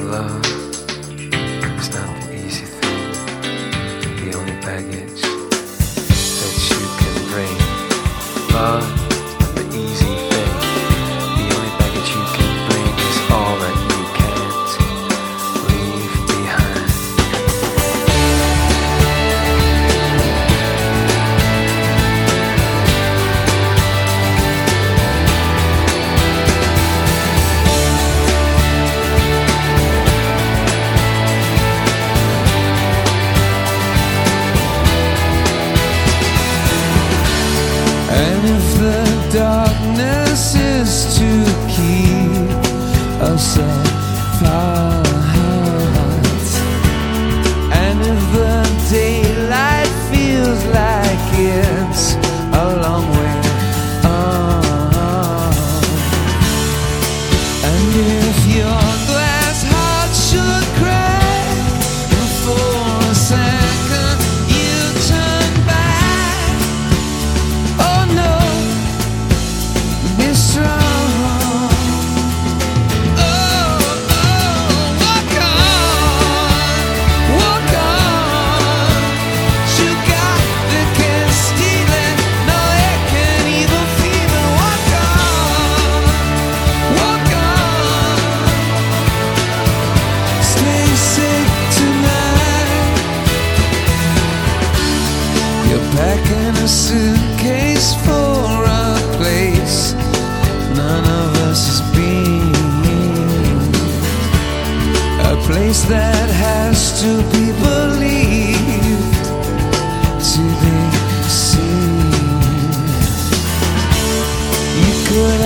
love is not the easy thing. The only baggage that you can bring. Love is not the easy thing. The only baggage you can bring is all that you can't leave behind. And if the darkness is to keep us apart, and if the daylight feels like it's a long way on, and if your glass heart should crack for a second, you turn back. Oh no, be strong. Oh, walk on. You got the can't steal it, no it can't even feel it. Walk on. Stay safe tonight. You're packing a suitcase for a place none of us has been, a place that has to be believed to be seen. You could